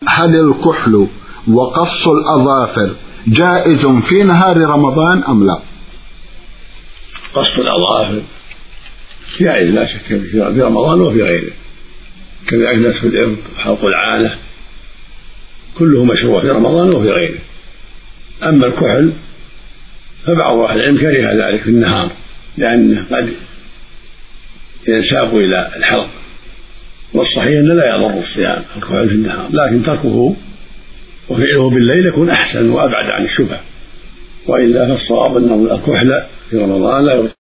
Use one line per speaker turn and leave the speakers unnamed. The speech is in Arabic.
هل الكحل وقص الأظافر جائز في نهار رمضان أم لا؟
قص الأظافر جائز لا شك في رمضان وفي غيره، كذلك نتف الإبط وحلق العانة كله مشروع في رمضان وفي غيره. أما الكحل فبعض أهل العلم كره ذلك في النهار لأنه قد ينساق إلى الحلق، والصحيح أنه لا يضر الصيام الكحل في النهار، لكن تركه وفعله بالليل يكون أحسن وأبعد عن الشبهة، وإلا فالصواب أن الكحل في رمضان لا